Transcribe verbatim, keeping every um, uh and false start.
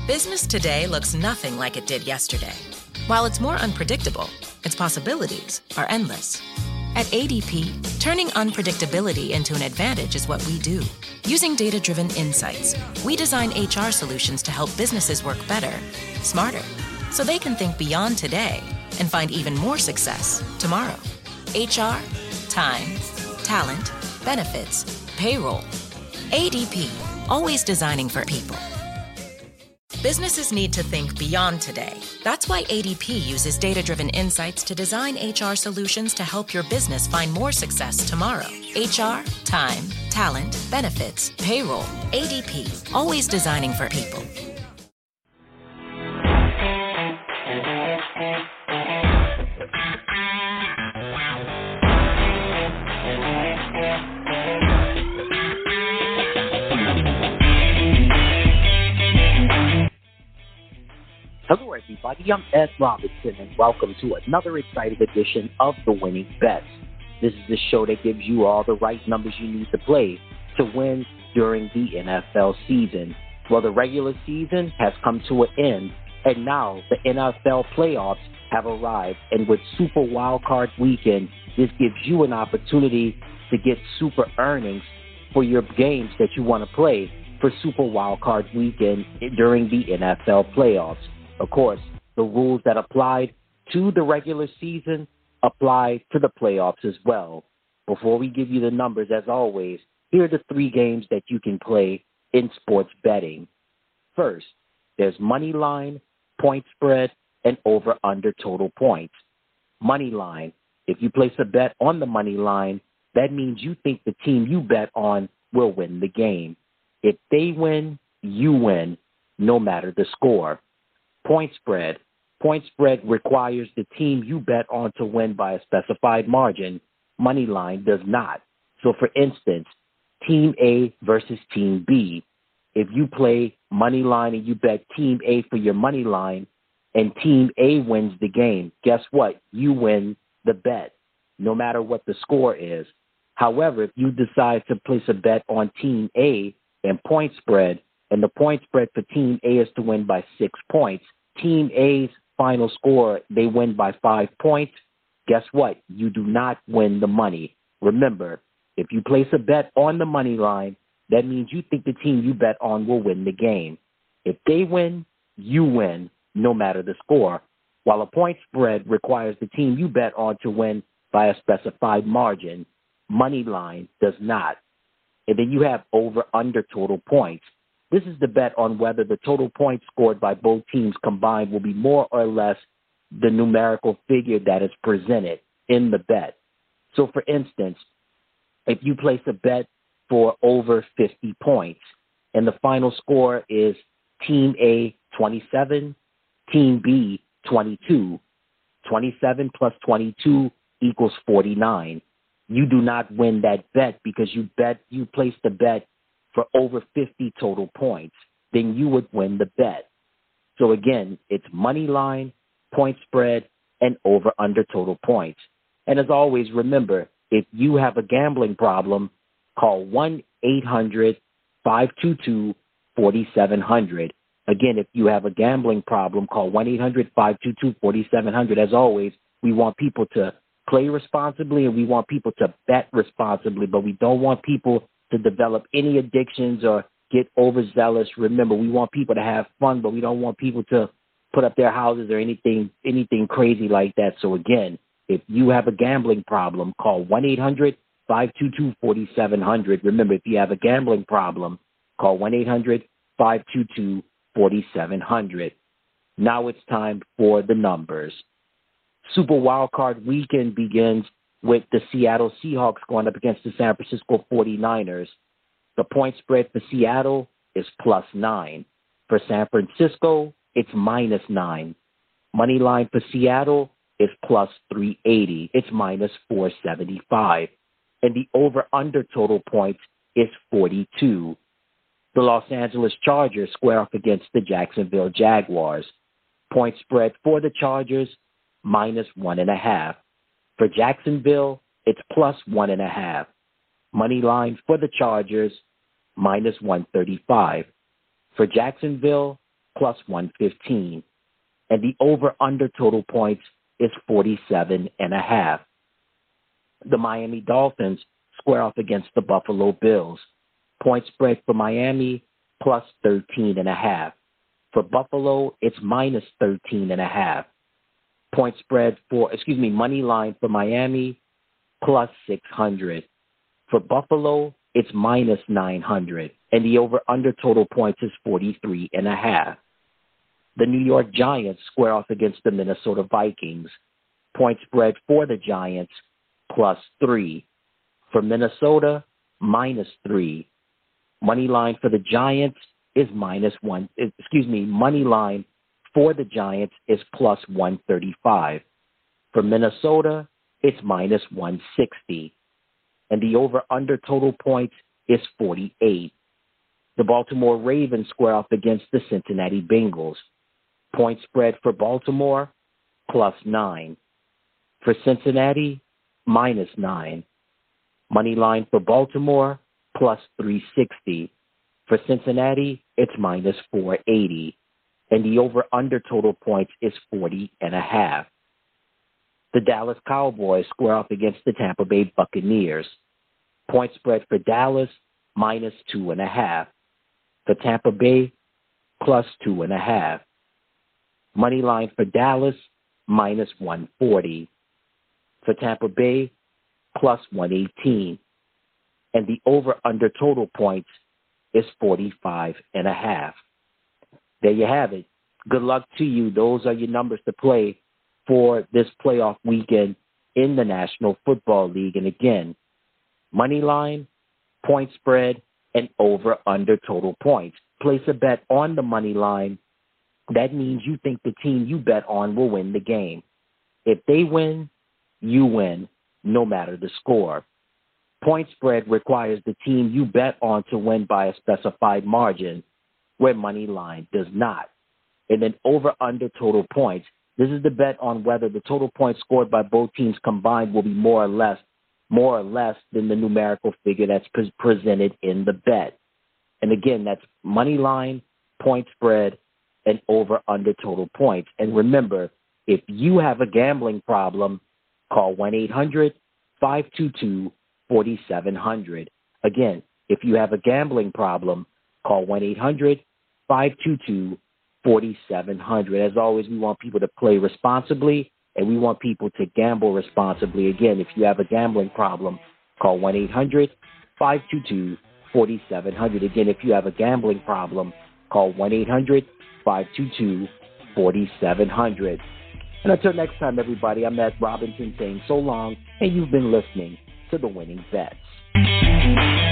Business today looks nothing like it did yesterday. While it's more unpredictable, its possibilities are endless. At A D P, turning unpredictability into an advantage is what we do. Using data-driven insights, we design H R solutions to help businesses work better, smarter, so they can think beyond today and find even more success tomorrow. H R, time, talent, benefits, payroll. A D P, always designing for people. Businesses need to think beyond today. That's why A D P uses data-driven insights to design H R solutions to help your business find more success tomorrow. H R, time, talent, benefits, payroll. A D P, always designing for people. Hello, everybody. I'm Ed Robinson, and welcome to another exciting edition of The Winning Bets. This is the show that gives you all the right numbers you need to play to win during the N F L season. Well, the regular season has come to an end, and now the N F L playoffs have arrived. And with Super Wildcard Weekend, this gives you an opportunity to get super earnings for your games that you want to play for Super Wildcard Weekend during the N F L playoffs. Of course, the rules that applied to the regular season apply to the playoffs as well. Before we give you the numbers, as always, here are the three games that you can play in sports betting. First, there's money line, point spread, and over-under total points. Money line, if you place a bet on the money line, that means you think the team you bet on will win the game. If they win, you win, no matter the score. Point spread. Point spread requires the team you bet on to win by a specified margin. Money line does not. So, for instance, Team A versus Team B. If you play money line and you bet Team A for your money line and Team A wins the game, guess what? You win the bet, no matter what the score is. However, if you decide to place a bet on Team A and point spread, and the point spread for Team A is to win by six points. Team A's final score, they win by five points. Guess what? You do not win the money. Remember, if you place a bet on the money line, that means you think the team you bet on will win the game. If they win, you win, no matter the score. While a point spread requires the team you bet on to win by a specified margin, money line does not. And then you have over-under total points. This is the bet on whether the total points scored by both teams combined will be more or less the numerical figure that is presented in the bet. So, for instance, if you place a bet for over fifty points and the final score is Team A twenty-seven, Team B twenty-two, twenty-seven plus twenty-two equals forty-nine. You do not win that bet because you bet you placed the bet for over fifty total points, then you would win the bet. So again, it's money line, point spread, and over under total points. And as always, remember, if you have a gambling problem, call one eight hundred five two two four seven zero zero. Again, if you have a gambling problem, call one eight hundred five two two four seven zero zero. As always, we want people to play responsibly and we want people to bet responsibly, but we don't want people to develop any addictions or get overzealous. Remember, we want people to have fun, but we don't want people to put up their houses or anything anything crazy like that. So again, if you have a gambling problem, call one eight hundred five two two four seven zero zero. Remember, if you have a gambling problem, call one eight hundred five two two four seven zero zero. Now it's time for the numbers. Super Wildcard Weekend begins with the Seattle Seahawks going up against the San Francisco forty-niners. The point spread for Seattle is plus nine. For San Francisco, it's minus nine. Money line for Seattle is plus three eighty. It's minus four seventy-five. And the over-under total points is forty-two. The Los Angeles Chargers square off against the Jacksonville Jaguars. Point spread for the Chargers, minus one and a half. For Jacksonville, it's plus one and a half. Money line for the Chargers, minus one thirty-five. For Jacksonville, plus one fifteen. And the over-under total points is forty-seven and a half. The Miami Dolphins square off against the Buffalo Bills. Point spread for Miami, plus thirteen and a half. For Buffalo, it's minus thirteen and a half. Point spread for, excuse me, money line for Miami, plus six hundred. For Buffalo, it's minus nine hundred. And the over-under total points is forty-three and a half. The New York Giants square off against the Minnesota Vikings. Point spread for the Giants, plus three. For Minnesota, minus three. Money line for the Giants is minus one. Excuse me, money line for the Giants is plus one thirty-five. For Minnesota, it's minus one sixty. And the over-under total points is forty-eight. The Baltimore Ravens square off against the Cincinnati Bengals. Point spread for Baltimore, plus nine. For Cincinnati, minus nine. Money line for Baltimore, plus three sixty. For Cincinnati, it's minus four eighty. And the over-under total points is forty and a half. The Dallas Cowboys square off against the Tampa Bay Buccaneers. Point spread for Dallas, minus two and a half. For Tampa Bay, plus two and a half. Money line for Dallas, minus one forty. For Tampa Bay, plus one eighteen. And the over-under total points is forty-five and a half. There you have it. Good luck to you. Those are your numbers to play for this playoff weekend in the National Football League. And again, money line, point spread, and over-under total points. Place a bet on the money line. That means you think the team you bet on will win the game. If they win, you win, no matter the score. Point spread requires the team you bet on to win by a specified margin, where money line does not. And then over-under total points. This is the bet on whether the total points scored by both teams combined will be more or less, more or less than the numerical figure that's pre- presented in the bet. And again, that's money line, point spread, and over-under total points. And remember, if you have a gambling problem, call one eight hundred five two two four seven zero zero. Again, if you have a gambling problem, call one eight hundred five two two four seven zero zero. As always, we want people to play responsibly, and we want people to gamble responsibly. Again, if you have a gambling problem, call one eight hundred five two two four seven zero zero. Again, if you have a gambling problem, call one eight hundred five two two four seven zero zero. And until next time, everybody, I'm Matt Robinson saying so long, and you've been listening to The Winning Bets.